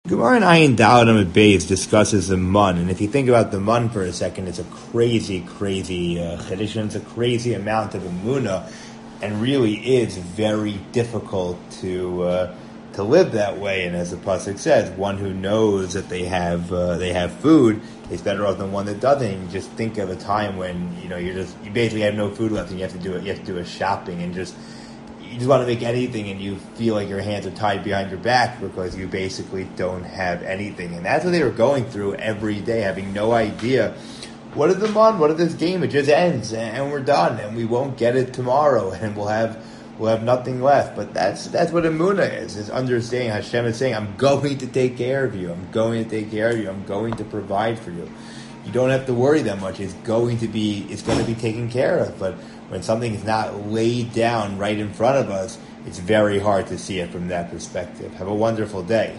Gemara in Ayin Daled Amud Beis discusses the mun, and if you think about the mun for a second, it's a crazy chiddush, and it's a crazy amount of emunah, and really is very difficult to live that way. And as the pasuk says, one who knows that they have food is better off than one that doesn't. And you just think of a time when you basically have no food left, and you have to do a shopping, and you just want to make anything, and you feel like your hands are tied behind your back because you basically don't have anything. And that's what they were going through every day, having no idea what is the mon, what is this game. It just ends, and we're done, and we won't get it tomorrow, and we'll have nothing left. But that's what emunah is understanding. Hashem is saying, I'm going to take care of you. I'm going to take care of you. I'm going to provide for you. You don't have to worry that much. It's going to be taken care of. But when something is not laid down right in front of us, it's very hard to see it from that perspective. Have a wonderful day.